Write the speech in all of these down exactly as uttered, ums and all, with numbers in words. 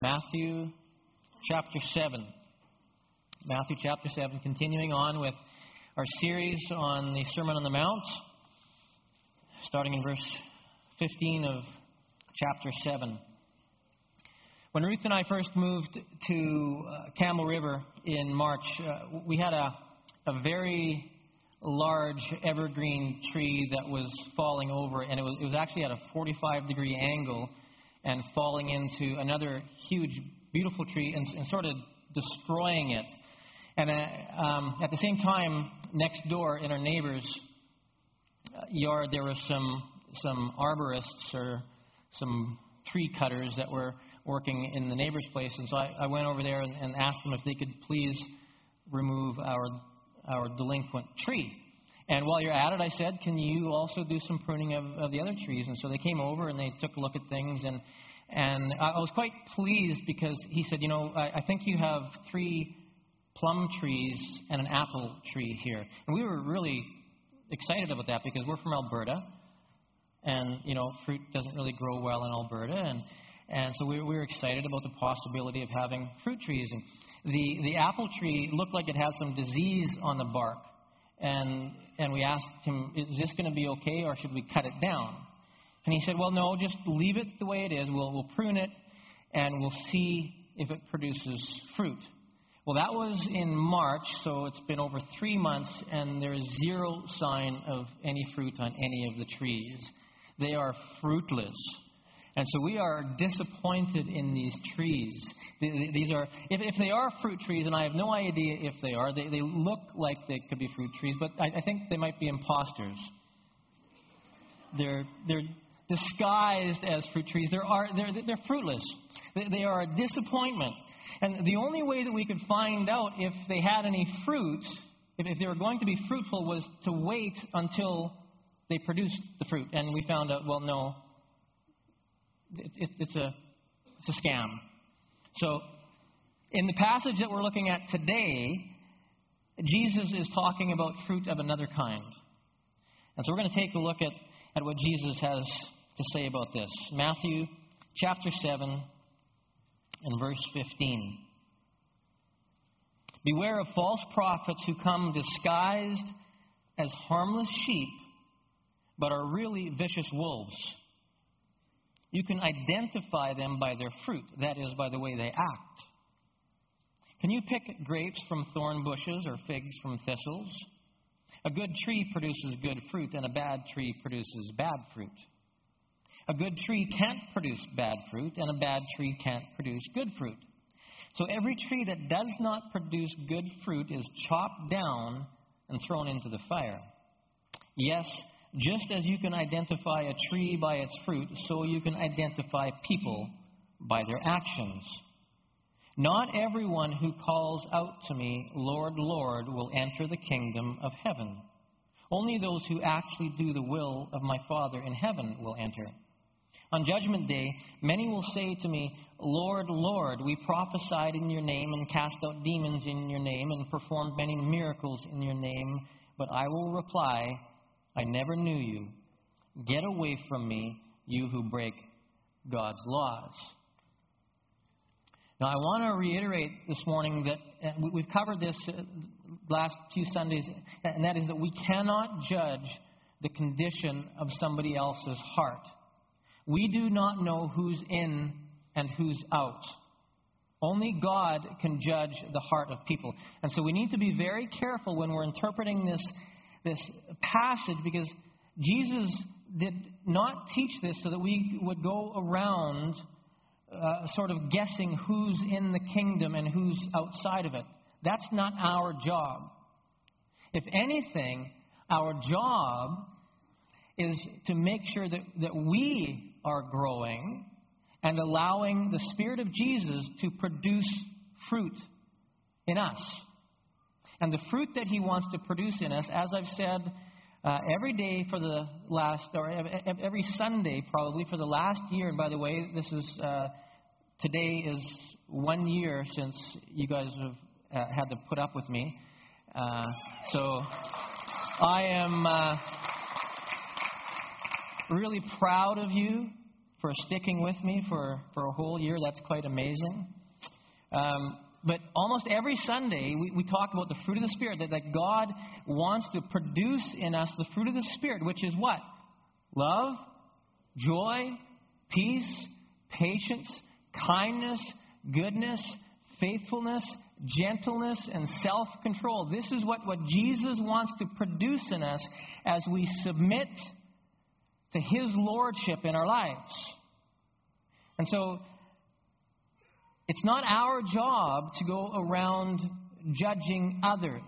Matthew chapter seven. Matthew chapter seven, continuing on with our series on the Sermon on the Mount, starting in verse fifteen of chapter seven. When Ruth and I first moved to uh, Campbell River in March, uh, we had a, a very large evergreen tree that was falling over, and it was, it was actually at a forty-five degree angle and falling into another huge, beautiful tree and, and sort of destroying it. And uh, um, at the same time, next door in our neighbor's yard, there were some some arborists or some tree cutters that were working in the neighbor's place. And so I, I went over there and, and asked them if they could please remove our our delinquent tree. And while you're at it, I said, can you also do some pruning of, of the other trees? And so they came over and they took a look at things. And and I was quite pleased because he said, you know, I, I think you have three plum trees and an apple tree here. And we were really excited about that because we're from Alberta. And, you know, fruit doesn't really grow well in Alberta. And and so we, we were excited about the possibility of having fruit trees. And the, the apple tree looked like it had some disease on the bark. And and we asked him, is this going to be okay or should we cut it down? And he said, well, no, just leave it the way it is. We'll, we'll prune it and we'll see if it produces fruit. Well, that was in March, so it's been over three months, and there is zero sign of any fruit on any of the trees. They are fruitless. And so we are disappointed in these trees. These are, if, if they are fruit trees, and I have no idea if they are, they, they look like they could be fruit trees, but I, I think they might be imposters. They're they're disguised as fruit trees. They're are they're they're fruitless. They, they are a disappointment. And the only way that we could find out if they had any fruit, if, if they were going to be fruitful, was to wait until they produced the fruit. And we found out, well, no. It, it, it's a it's a scam. So, in the passage that we're looking at today, Jesus is talking about fruit of another kind. And so we're going to take a look at, at what Jesus has to say about this. Matthew chapter seven and verse fifteen. Beware of false prophets who come disguised as harmless sheep, but are really vicious wolves. You can identify them by their fruit, that is, by the way they act. Can you pick grapes from thorn bushes or figs from thistles? A good tree produces good fruit, and a bad tree produces bad fruit. A good tree can't produce bad fruit, and a bad tree can't produce good fruit. So every tree that does not produce good fruit is chopped down and thrown into the fire. Yes, just as you can identify a tree by its fruit, so you can identify people by their actions. Not everyone who calls out to me, Lord, Lord, will enter the kingdom of heaven. Only those who actually do the will of my Father in heaven will enter. On Judgment Day, many will say to me, Lord, Lord, we prophesied in your name and cast out demons in your name and performed many miracles in your name. But I will reply, I never knew you. Get away from me, you who break God's laws. Now, I want to reiterate this morning that we've covered this last few Sundays, and that is that we cannot judge the condition of somebody else's heart. We do not know who's in and who's out. Only God can judge the heart of people. And so we need to be very careful when we're interpreting this this passage, because Jesus did not teach this so that we would go around uh, sort of guessing who's in the kingdom and who's outside of it. That's not our job. If anything, our job is to make sure that, that we are growing and allowing the Spirit of Jesus to produce fruit in us. And the fruit that He wants to produce in us, as I've said uh, every day for the last, or every Sunday probably for the last year. And by the way, this is uh, today is one year since you guys have uh, had to put up with me. Uh, so I am uh, really proud of you for sticking with me for, for a whole year. That's quite amazing. Um, but almost every Sunday, we, we talk about the fruit of the Spirit, that, that God wants to produce in us the fruit of the Spirit, which is what? Love, joy, peace, patience, kindness, goodness, faithfulness, gentleness, and self-control. This is what, what Jesus wants to produce in us as we submit to His lordship in our lives. And so, it's not our job to go around judging others.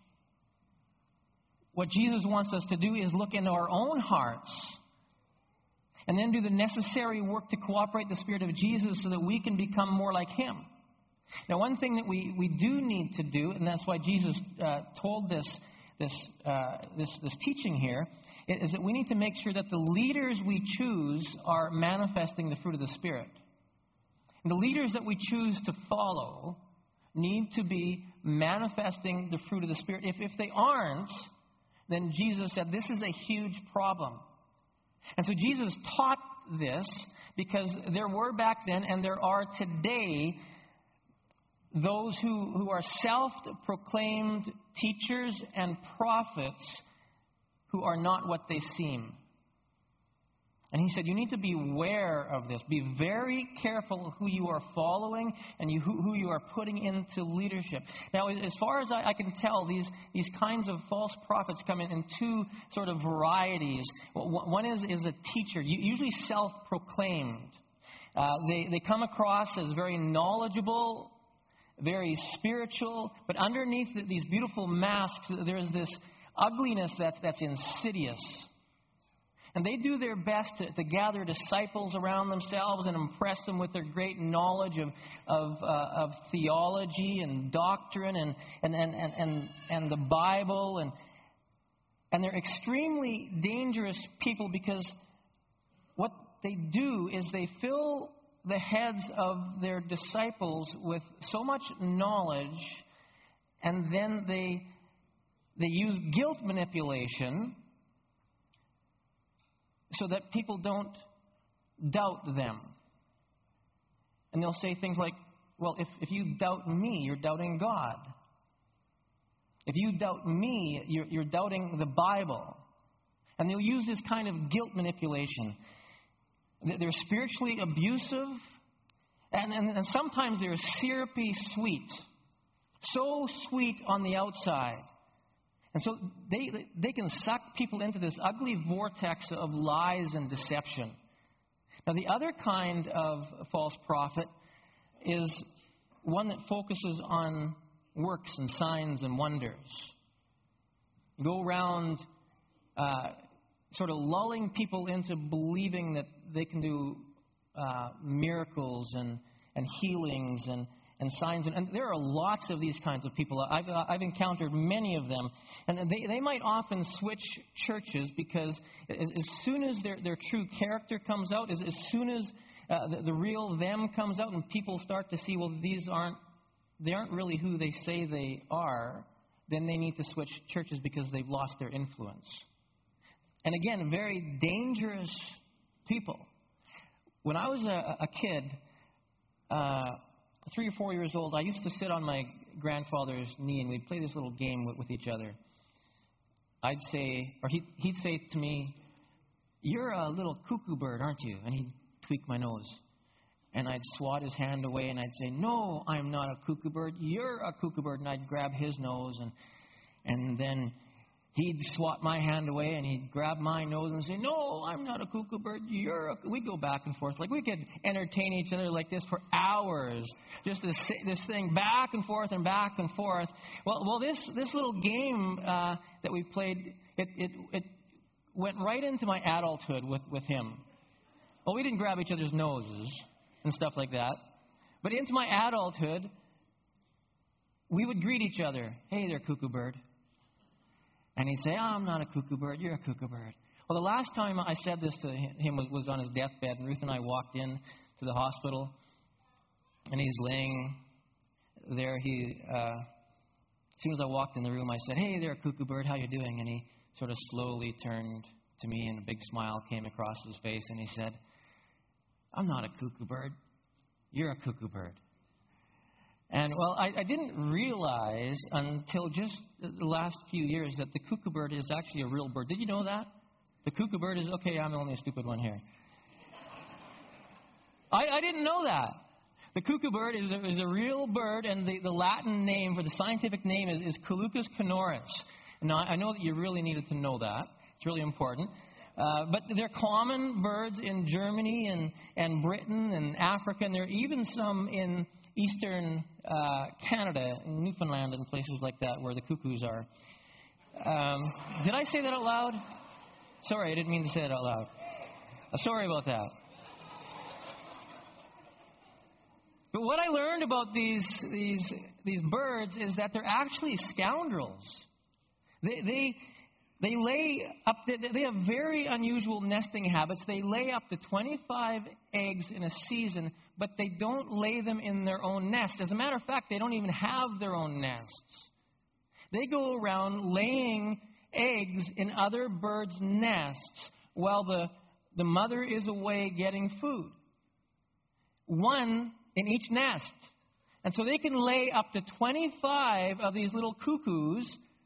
What Jesus wants us to do is look into our own hearts and then do the necessary work to cooperate the Spirit of Jesus so that we can become more like Him. Now, one thing that we, we do need to do, and that's why Jesus uh, told this, this, uh, this, this teaching here, is that we need to make sure that the leaders we choose are manifesting the fruit of the Spirit. And the leaders that we choose to follow need to be manifesting the fruit of the Spirit. If, if they aren't, then Jesus said this is a huge problem. And so Jesus taught this because there were back then and there are today those who, who are self-proclaimed teachers and prophets who are not what they seem. And He said, you need to be aware of this. Be very careful who you are following and you, who, who you are putting into leadership. Now, as far as I, I can tell, these, these kinds of false prophets come in, in two sort of varieties. One is, is a teacher, usually self-proclaimed. Uh, they, they come across as very knowledgeable, very spiritual, but underneath these beautiful masks, there's this ugliness that's, that's insidious. And they do their best to, to gather disciples around themselves and impress them with their great knowledge of of, uh, of theology and doctrine and and, and, and, and and the Bible. And, and they're extremely dangerous people because what they do is they fill the heads of their disciples with so much knowledge, and then they they use guilt manipulation so that people don't doubt them. And they'll say things like, well, if, if you doubt me, you're doubting God. If you doubt me, you're, you're doubting the Bible. And they'll use this kind of guilt manipulation. They're spiritually abusive, and, and, and sometimes they're syrupy sweet. So sweet on the outside. And so they they can suck people into this ugly vortex of lies and deception. Now, the other kind of false prophet is one that focuses on works and signs and wonders. Go around uh, sort of lulling people into believing that they can do uh, miracles and, and healings and And signs, and, and there are lots of these kinds of people. I've, uh, I've encountered many of them, and they, they might often switch churches because as, as soon as their, their true character comes out, as, as soon as uh, the, the real them comes out, and people start to see, well, these aren't they aren't really who they say they are, then they need to switch churches because they've lost their influence. And again, very dangerous people. When I was a, a kid. Uh, Three or four years old, I used to sit on my grandfather's knee and we'd play this little game with, with each other. I'd say, or he'd, he'd say to me, "You're a little cuckoo bird, aren't you?" And he'd tweak my nose. And I'd swat his hand away and I'd say, "No, I'm not a cuckoo bird. You're a cuckoo bird." And I'd grab his nose and and then he'd swat my hand away and he'd grab my nose and say, "No, I'm not a cuckoo bird. You're a..." We'd go back and forth. Like we could entertain each other like this for hours. Just this, this thing back and forth and back and forth. Well, well, this this little game uh, that we played, it, it it went right into my adulthood with, with him. Well, we didn't grab each other's noses and stuff like that. But into my adulthood, we would greet each other. "Hey there, cuckoo bird." And he'd say, "Oh, I'm not a cuckoo bird. You're a cuckoo bird." Well, the last time I said this to him was, was on his deathbed. And Ruth and I walked in to the hospital. And he's laying there. He, uh, as soon as I walked in the room, I said, "Hey there, cuckoo bird. How you doing?" And he sort of slowly turned to me and a big smile came across his face. And he said, I'm not a cuckoo bird. You're a cuckoo bird. And, well, I, I didn't realize until just the last few years that the cuckoo bird is actually a real bird. Did you know that? The cuckoo bird is, okay, I'm the only stupid one here. I, I didn't know that. The cuckoo bird is a, is a real bird, and the, the Latin name for the scientific name is, is Colucus canorus. Now, I know that you really needed to know that. It's really important. Uh, but they're common birds in Germany and, and Britain and Africa, and there are even some in eastern uh, Canada, in Newfoundland, and places like that where the cuckoos are. Um, did I say that out loud? Sorry, I didn't mean to say it out loud. Uh, sorry about that. But what I learned about these these these birds is that they're actually scoundrels. They they they lay up. They have very unusual nesting habits. They lay up to twenty-five eggs in a season, but they don't lay them in their own nest. As a matter of fact, they don't even have their own nests. They go around laying eggs in other birds' nests while the the mother is away getting food. One in each nest. And so they can lay up to twenty-five of these little cuckoos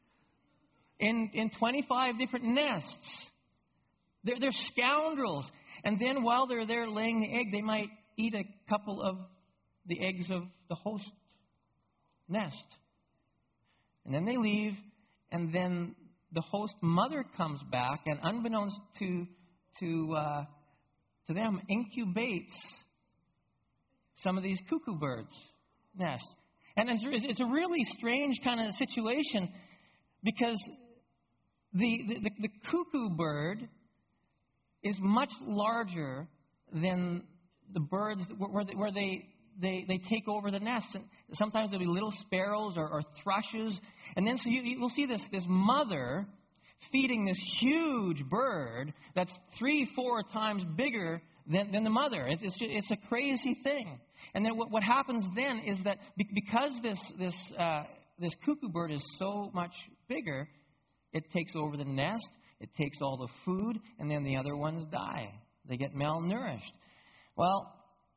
in, in twenty-five different nests. They're, they're scoundrels. And then while they're there laying the egg, they might eat a couple of the eggs of the host nest. And then they leave, and then the host mother comes back, and unbeknownst to, to, uh, to them, incubates some of these cuckoo birds' nests. And it's, it's a really strange kind of situation because the, the, the, the cuckoo bird is much larger than the birds where they, where they, they, they take over the nest. And sometimes there'll be little sparrows or, or thrushes. And then so you, you will see this, this mother feeding this huge bird that's three, four times bigger than, than the mother. It's, it's, it's a crazy thing. And then what, what happens then is that because this this uh, this cuckoo bird is so much bigger, it takes over the nest, it takes all the food, and then the other ones die. They get malnourished. Well,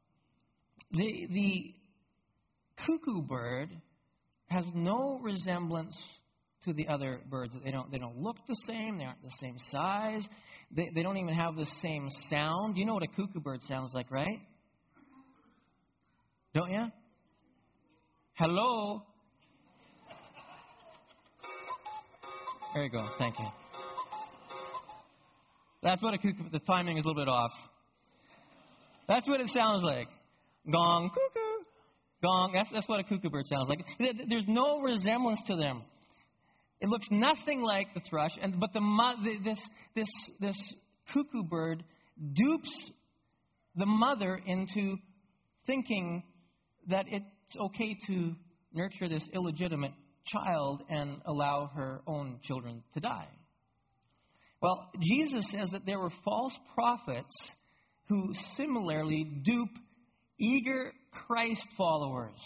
the the cuckoo bird has no resemblance to the other birds. They don't they don't look the same. They aren't the same size. They they don't even have the same sound. You know what a cuckoo bird sounds like, right? Don't you? Hello? There you go. Thank you. That's what a cuckoo... The timing is a little bit off. That's what it sounds like. Gong, cuckoo. Gong. That's, that's what a cuckoo bird sounds like. There's no resemblance to them. It looks nothing like the thrush, and but the this this this cuckoo bird dupes the mother into thinking that it's okay to nurture this illegitimate child and allow her own children to die. Well, Jesus says that there were false prophets who similarly dupe eager Christ followers.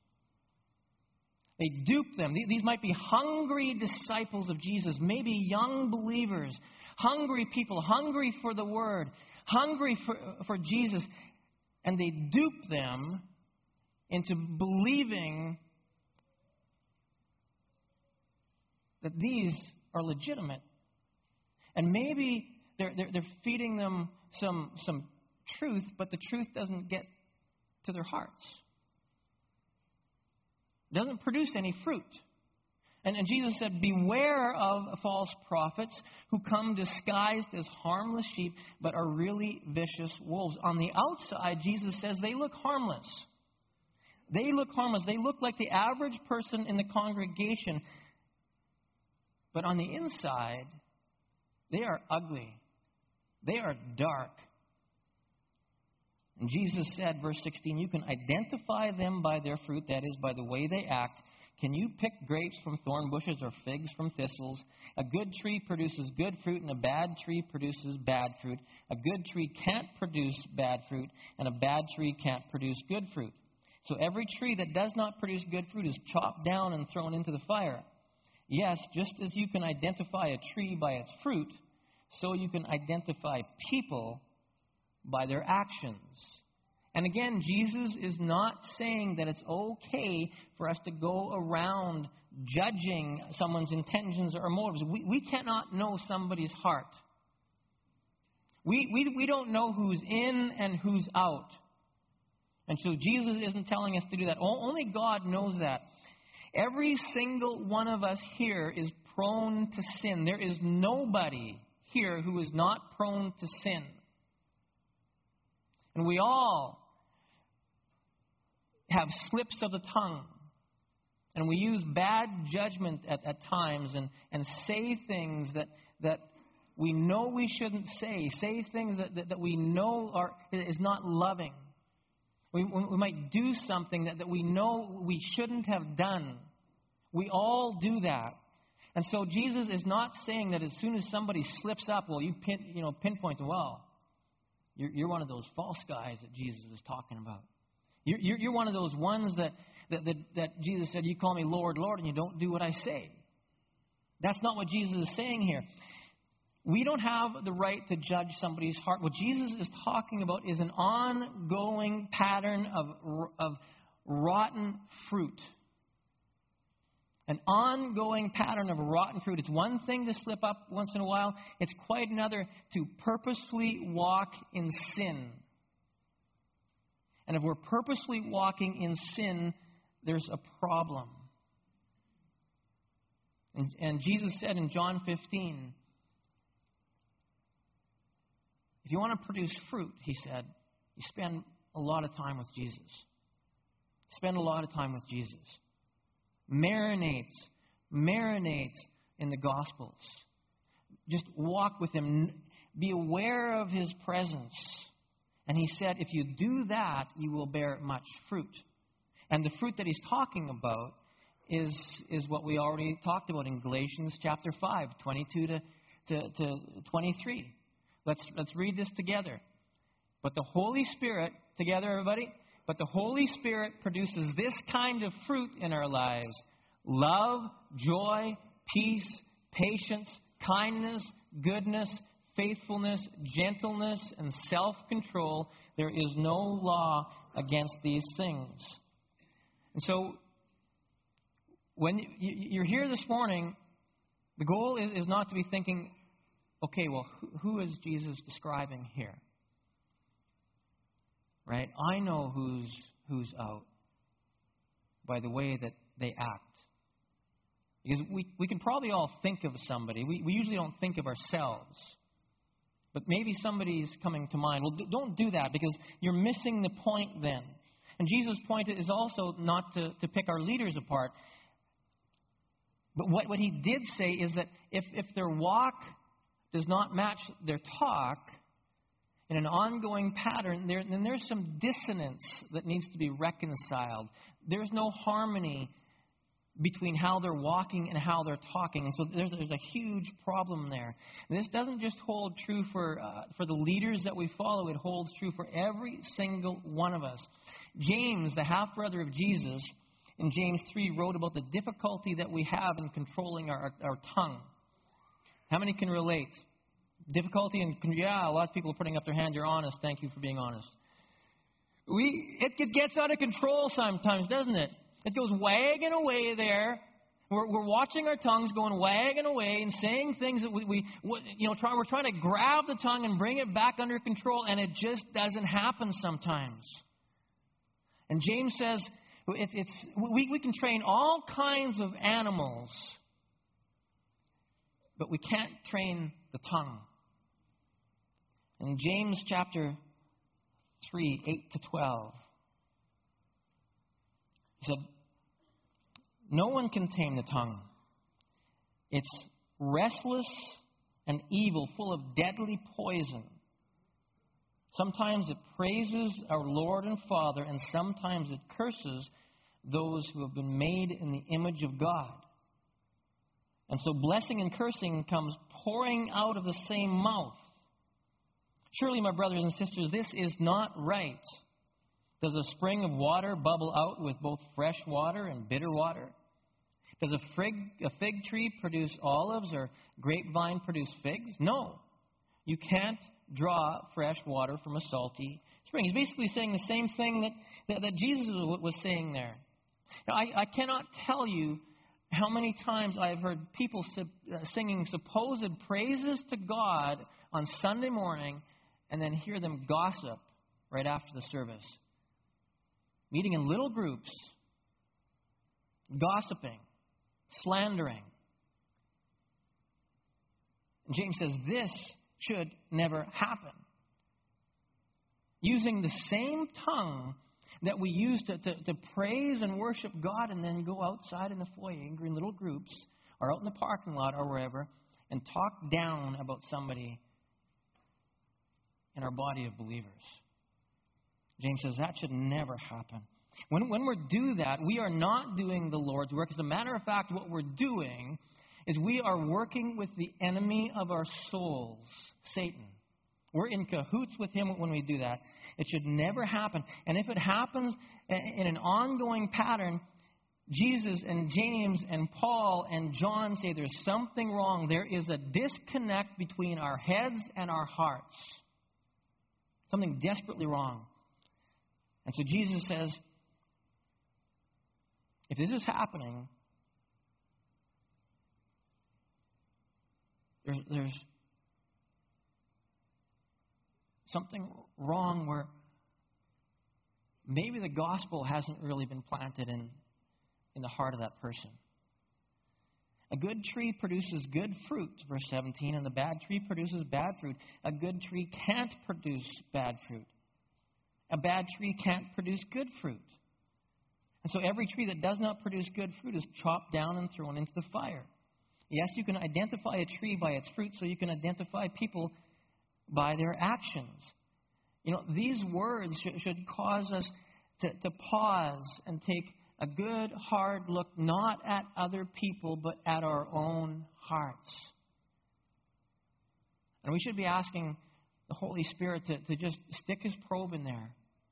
They dupe them. These might be hungry disciples of Jesus, maybe young believers, hungry people, hungry for the Word, hungry for, for Jesus, and they dupe them into believing that these are legitimate. And maybe they're, they're, they're feeding them some, some truth, but the truth doesn't get to their hearts. It doesn't produce any fruit. And, and Jesus said, beware of false prophets who come disguised as harmless sheep, but are really vicious wolves. On the outside, Jesus says they look harmless. They look harmless. They look like the average person in the congregation. But on the inside, they are ugly. They are dark. And Jesus said, verse sixteen, you can identify them by their fruit, that is, by the way they act. Can you pick grapes from thorn bushes or figs from thistles? A good tree produces good fruit, and a bad tree produces bad fruit. A good tree can't produce bad fruit, and a bad tree can't produce good fruit. So every tree that does not produce good fruit is chopped down and thrown into the fire. Yes, just as you can identify a tree by its fruit, so you can identify people by their actions. And again, Jesus is not saying that it's okay for us to go around judging someone's intentions or motives. We, we cannot know somebody's heart. We, we, we don't know who's in and who's out. And so Jesus isn't telling us to do that. Only God knows that. Every single one of us here is prone to sin. There is nobody here who is not prone to sin. And we all have slips of the tongue. And we use bad judgment at, at times and, and say things that, that we know we shouldn't say. Say things that, that, that we know are is not loving. We, we might do something that, that we know we shouldn't have done. We all do that. And so Jesus is not saying that as soon as somebody slips up, well, you pin, you know, pinpoint, well, you're, you're one of those false guys that Jesus is talking about. You're, you're, you're one of those ones that, that, that, that Jesus said, you call me Lord, Lord, and you don't do what I say. That's not what Jesus is saying here. We don't have the right to judge somebody's heart. What Jesus is talking about is an ongoing pattern of, of rotten fruit. An ongoing pattern of rotten fruit. It's one thing to slip up once in a while. It's quite another to purposefully walk in sin. And if we're purposely walking in sin, there's a problem. And, and Jesus said in John fifteen, if you want to produce fruit, he said, you spend a lot of time with Jesus. Spend a lot of time with Jesus. Marinate, marinate in the Gospels. Just walk with him. Be aware of his presence. And he said, if you do that, you will bear much fruit. And the fruit that he's talking about is, is what we already talked about in Galatians chapter five, twenty-two to, to, to twenty-three. Let's, let's read this together. But the Holy Spirit, together everybody, but the Holy Spirit produces this kind of fruit in our lives: love, joy, peace, patience, kindness, goodness, faithfulness, gentleness, and self-control. There is no law against these things. And so, when you're here this morning, the goal is, is not to be thinking, okay, well, who, who is Jesus describing here? Right? I know who's who's out by the way that they act. Because we, we can probably all think of somebody. We, we usually don't think of ourselves. But maybe somebody's coming to mind. Well, don't do that, because you're missing the point then. And Jesus' point is also not to, to pick our leaders apart. But what, what he did say is that if, if their walk does not match their talk in an ongoing pattern, there, then there's some dissonance that needs to be reconciled. There's no harmony between how they're walking and how they're talking. And so there's, there's a huge problem there. And this doesn't just hold true for, uh, for the leaders that we follow. It holds true for every single one of us. James, the half-brother of Jesus, in James three, wrote about the difficulty that we have in controlling our, our tongue. How many can relate? Difficulty in, yeah, a lot of people are putting up their hand. You're honest. Thank you for being honest. We It, it gets out of control sometimes, doesn't it? It goes wagging away there. We're, we're watching our tongues going wagging away and saying things that we, we you know, try, we're trying to grab the tongue and bring it back under control, and it just doesn't happen sometimes. And James says it's, it's we, we can train all kinds of animals, but we can't train the tongue. In James chapter three, eight to twelve, he said, no one can tame the tongue. It's restless and evil, full of deadly poison. Sometimes it praises our Lord and Father, and sometimes it curses those who have been made in the image of God. And so blessing and cursing comes pouring out of the same mouth. Surely, my brothers and sisters, this is not right. Does a spring of water bubble out with both fresh water and bitter water? Does a fig, a fig tree produce olives or grapevine produce figs? No. You can't draw fresh water from a salty spring. He's basically saying the same thing that, that, that Jesus was saying there. Now, I, I cannot tell you how many times I've heard people singing supposed praises to God on Sunday morning and then hear them gossip right after the service. Meeting in little groups, gossiping, slandering. And James says this should never happen. Using the same tongue that we use to, to, to praise and worship God and then go outside in the foyer in little groups or out in the parking lot or wherever and talk down about somebody in our body of believers. James says that should never happen. When, when we do that, we are not doing the Lord's work. As a matter of fact, what we're doing is we are working with the enemy of our souls, Satan. We're in cahoots with him when we do that. It should never happen. And if it happens in an ongoing pattern, Jesus and James and Paul and John say there's something wrong. There is a disconnect between our heads and our hearts. Something desperately wrong. And so Jesus says, if this is happening, there's, there's something wrong where maybe the gospel hasn't really been planted in, in the heart of that person. A good tree produces good fruit, verse seventeen, and the bad tree produces bad fruit. A good tree can't produce bad fruit. A bad tree can't produce good fruit. And so every tree that does not produce good fruit is chopped down and thrown into the fire. Yes, you can identify a tree by its fruit, so you can identify people by their actions. You know, these words should, should cause us to, to pause and take a good, hard look, not at other people, but at our own hearts. And we should be asking the Holy Spirit to, to just stick His probe in there.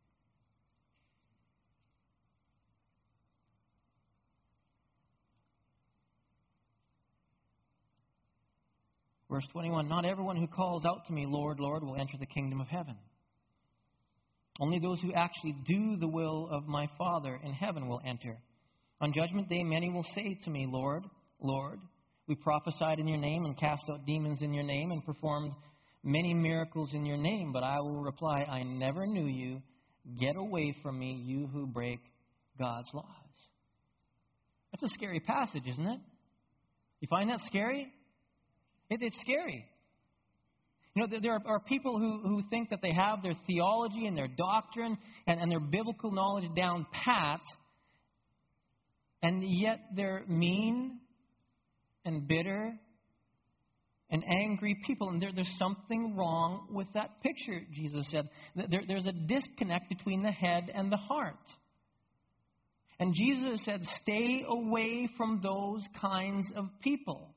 Verse twenty-one, not everyone who calls out to me, Lord, Lord, will enter the kingdom of heaven. Only those who actually do the will of my Father in heaven will enter. On judgment day, many will say to me, Lord, Lord, we prophesied in your name and cast out demons in your name and performed many miracles in your name. But I will reply, I never knew you. Get away from me, you who break God's laws. That's a scary passage, isn't it? You find that scary? It, it's scary. You know, there are, are people who, who think that they have their theology and their doctrine and, and their biblical knowledge down pat, and yet they're mean and bitter and angry people. And there, there's something wrong with that picture, Jesus said. There, there's a disconnect between the head and the heart. And Jesus said, stay away from those kinds of people.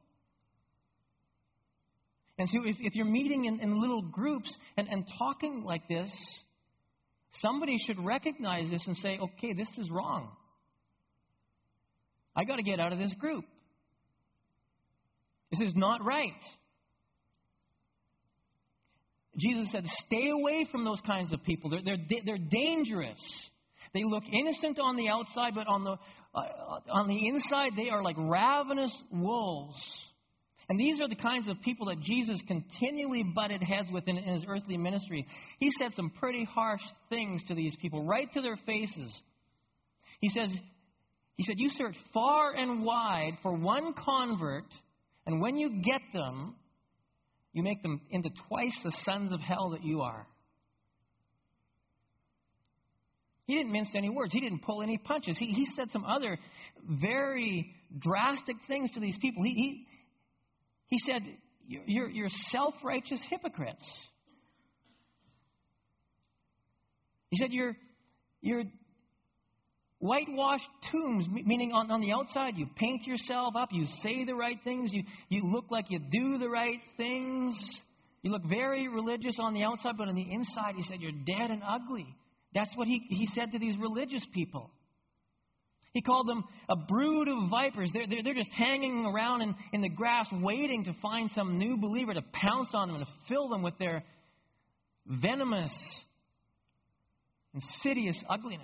And so if, if you're meeting in, in little groups and, and talking like this, somebody should recognize this and say, okay, this is wrong. I got to get out of this group. This is not right. Jesus said, stay away from those kinds of people. They're, they're, they're dangerous. They look innocent on the outside, but on the, uh, on the inside, they are like ravenous wolves. And these are the kinds of people that Jesus continually butted heads with in, in his earthly ministry. He said some pretty harsh things to these people, right to their faces. He says, he said, you search far and wide for one convert, and when you get them, you make them into twice the sons of hell that you are. He didn't mince any words. He didn't pull any punches. He, he said some other very drastic things to these people. He, he, he said, you're, you're self-righteous hypocrites. He said, you're, you're whitewashed tombs, meaning on, on the outside you paint yourself up, you say the right things, you, you look like you do the right things. You look very religious on the outside, but on the inside, he said, you're dead and ugly. That's what he, he said to these religious people. He called them a brood of vipers. They're, they're, they're just hanging around in, in the grass waiting to find some new believer to pounce on them and to fill them with their venomous, insidious ugliness.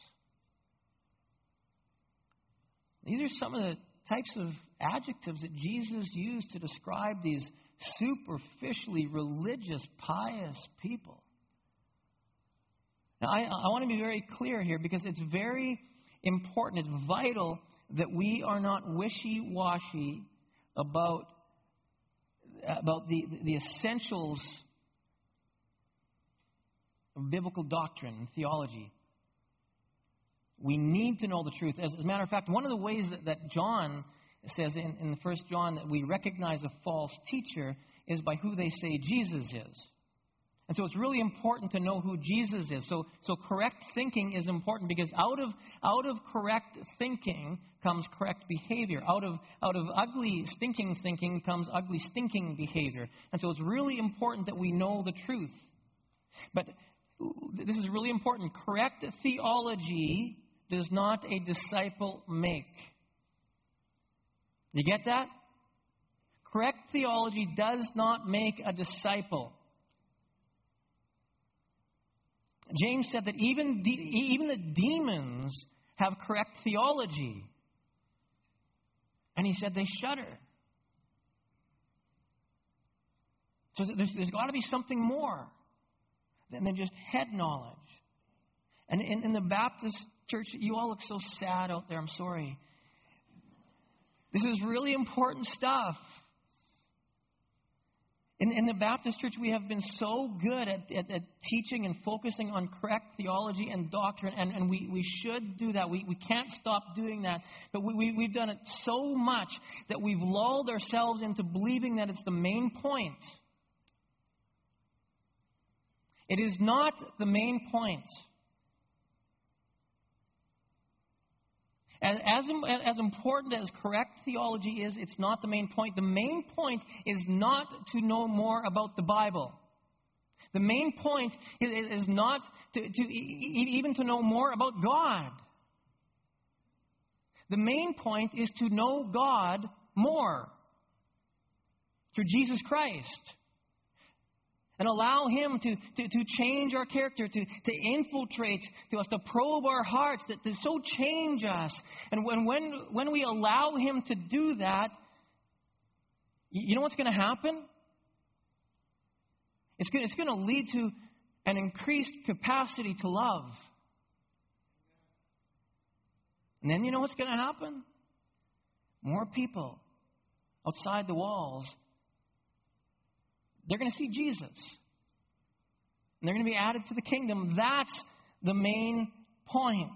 These are some of the types of adjectives that Jesus used to describe these superficially religious, pious people. Now, I, I want to be very clear here because it's very important, it's vital that we are not wishy-washy about, about the, the essentials of biblical doctrine and theology. We need to know the truth. As, as a matter of fact, one of the ways that, that John says in, in First John that we recognize a false teacher is by who they say Jesus is. And so it's really important to know who Jesus is. So, so correct thinking is important because out of out of correct thinking comes correct behavior. Out of out of ugly, stinking thinking comes ugly, stinking behavior. And so it's really important that we know the truth. But this is really important. Correct theology does not a disciple make. You get that? Correct theology does not make a disciple. James said that even, de- even the demons have correct theology. And he said they shudder. So there's, there's got to be something more than just head knowledge. And in, in the Baptist church, you all look so sad out there. I'm sorry. This is really important stuff. In, in the Baptist church, we have been so good at, at, at teaching and focusing on correct theology and doctrine, and, and we, we should do that. We, we can't stop doing that. But we, we, we've done it so much that we've lulled ourselves into believing that it's the main point. It is not the main point. As, as, as important as correct theology is, it's not the main point. The main point is not to know more about the Bible. The main point is, is not to, to even to know more about God. The main point is to know God more through Jesus Christ. And allow Him to, to, to change our character, to, to infiltrate to us, to probe our hearts, to, to so change us. And when, when, when we allow Him to do that, you know what's going to happen? It's going, it's going to lead to an increased capacity to love. And then you know what's going to happen? More people outside the walls, they're going to see Jesus. And they're going to be added to the kingdom. That's the main point.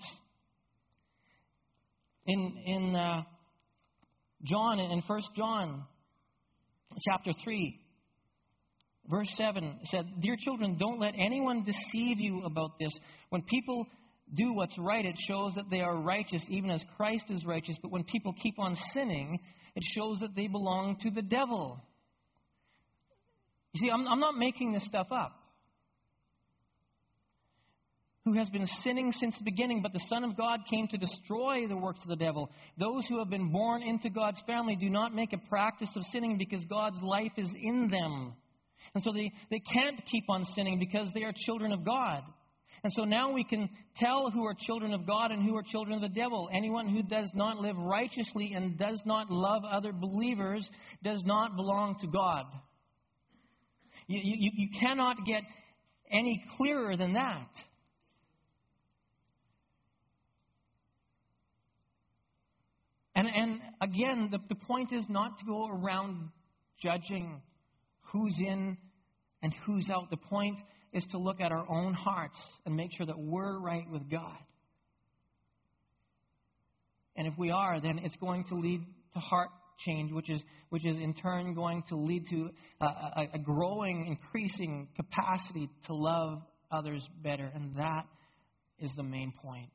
In in uh, John, in First John chapter three, verse seven, it said, "Dear children, don't let anyone deceive you about this. When people do what's right, it shows that they are righteous, even as Christ is righteous. But when people keep on sinning, it shows that they belong to the devil." You see, I'm, I'm not making this stuff up. Who has been sinning since the beginning, but the Son of God came to destroy the works of the devil. Those who have been born into God's family do not make a practice of sinning because God's life is in them. And so they, they can't keep on sinning because they are children of God. And so now we can tell who are children of God and who are children of the devil. Anyone who does not live righteously and does not love other believers does not belong to God. You, you, you cannot get any clearer than that. And, and again, the, the point is not to go around judging who's in and who's out. The point is to look at our own hearts and make sure that we're right with God. And if we are, then it's going to lead to heart change, which is which is in turn going to lead to a, a, a growing, increasing capacity to love others better. And that is the main point.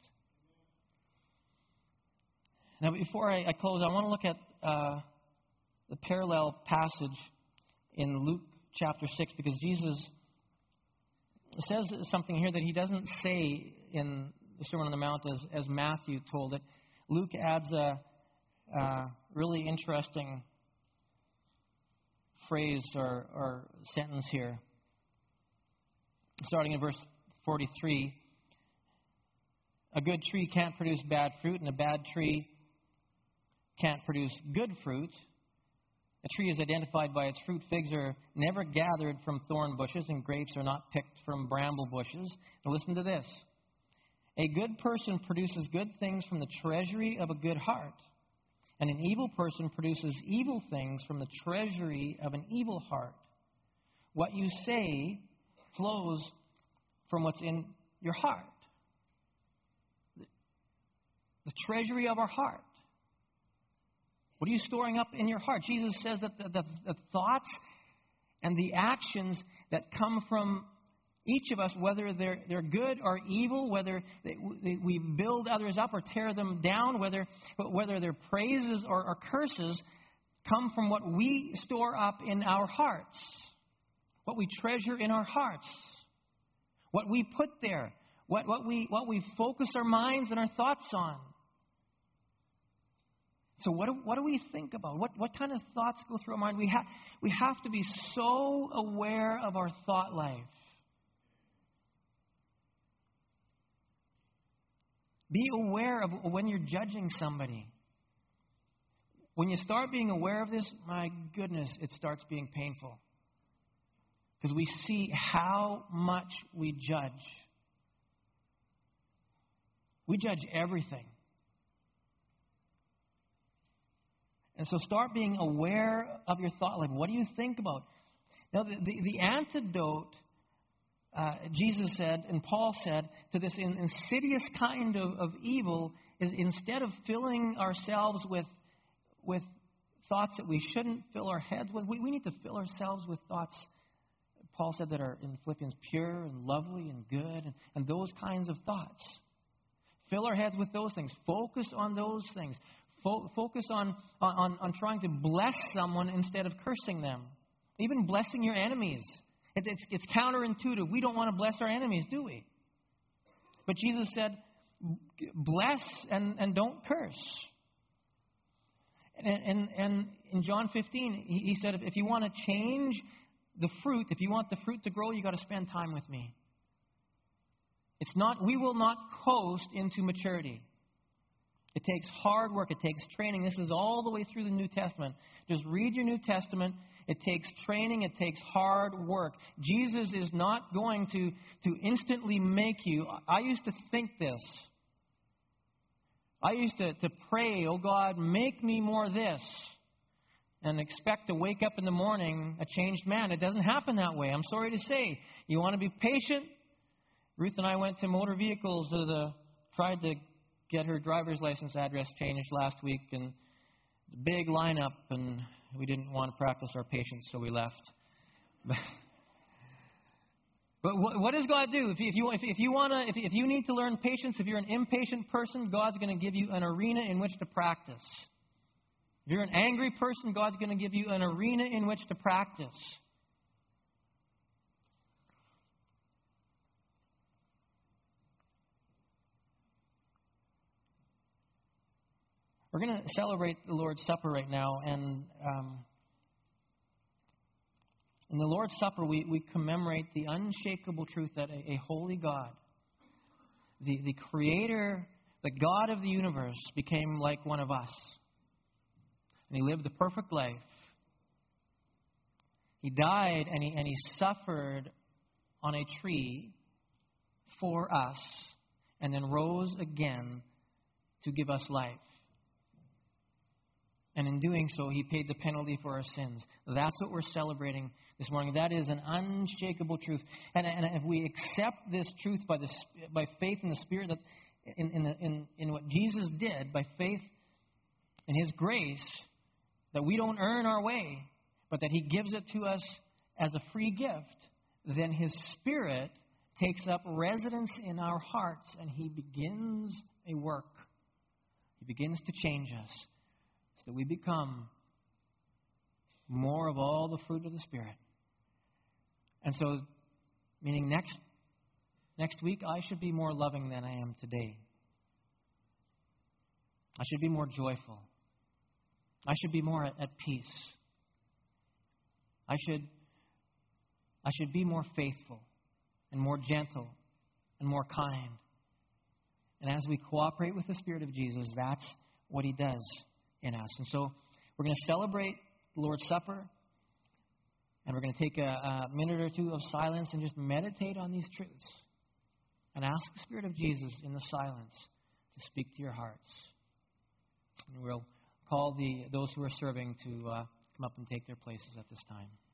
Now, before I, I close, I want to look at uh, the parallel passage in Luke chapter six, because Jesus says something here that He doesn't say in the Sermon on the Mount as, as Matthew told it. Luke adds a, a really interesting phrase or, or sentence here. Starting in verse forty-three, a good tree can't produce bad fruit, and a bad tree can't produce good fruit. A tree is identified by its fruit. Figs are never gathered from thorn bushes, and grapes are not picked from bramble bushes. Now listen to this. A good person produces good things from the treasury of a good heart, and an evil person produces evil things from the treasury of an evil heart. What you say flows from what's in your heart. The treasury of our heart. What are you storing up in your heart? Jesus says that the, the, the thoughts and the actions that come from each of us, whether they're, they're good or evil, whether they, we build others up or tear them down, whether, whether they're praises or, or curses, come from what we store up in our hearts, what we treasure in our hearts, what we put there, what, what, we, what we focus our minds and our thoughts on. So what do, what do we think about? What, what kind of thoughts go through our mind? We, ha- we have to be so aware of our thought life. Be aware of when you're judging somebody. When you start being aware of this, my goodness, it starts being painful. Because we see how much we judge. We judge everything. And so start being aware of your thought life. What do you think about? Now, the, the, the antidote, uh, Jesus said, and Paul said, to this insidious kind of, of evil is instead of filling ourselves with, with thoughts that we shouldn't fill our heads with, we, we need to fill ourselves with thoughts, Paul said, that are in Philippians pure and lovely and good, and, and those kinds of thoughts. Fill our heads with those things. Focus on those things. Fo- focus on, on, on trying to bless someone instead of cursing them. Even blessing your enemies. It, it's, it's counterintuitive. We don't want to bless our enemies, do we? But Jesus said, bless and, and don't curse. And, and, and in John fifteen, he, he said, if, if you want to change the fruit, if you want the fruit to grow, you've got to spend time with me. It's not, we will not coast into maturity. It takes hard work. It takes training. This is all the way through the New Testament. Just read your New Testament. It takes training. It takes hard work. Jesus is not going to, to instantly make you. I used to think this. I used to, to pray, oh God, make me more this. And expect to wake up in the morning a changed man. It doesn't happen that way. I'm sorry to say. You want to be patient? Ruth and I went to motor vehicles. To the, tried to get her driver's license address changed last week, and big lineup, and we didn't want to practice our patience, so we left. But, but what, what does God do? If you, if you, if, if you want to, if, if you need to learn patience, if you're an impatient person, God's going to give you an arena in which to practice. If you're an angry person, God's going to give you an arena in which to practice. We're going to celebrate the Lord's Supper right now, and um, in the Lord's Supper we, we commemorate the unshakable truth that a, a holy God, the, the Creator, the God of the universe, became like one of us. And He lived the perfect life. He died and He, and he suffered on a tree for us, and then rose again to give us life. And in doing so, He paid the penalty for our sins. That's what we're celebrating this morning. That is an unshakable truth. And, and if we accept this truth by, the, by faith in the Spirit, that in, in, the, in, in what Jesus did, by faith in His grace, that we don't earn our way, but that He gives it to us as a free gift, then His Spirit takes up residence in our hearts, and He begins a work. He begins to change us, so that we become more of all the fruit of the Spirit. And so, meaning next next week, I should be more loving than I am today. I should be more joyful. I should be more at, at peace. I should, I should be more faithful and more gentle and more kind. And as we cooperate with the Spirit of Jesus, that's what He does in us. And so we're going to celebrate the Lord's Supper, and we're going to take a, a minute or two of silence and just meditate on these truths and ask the Spirit of Jesus in the silence to speak to your hearts. And we'll call the those who are serving to uh, come up and take their places at this time.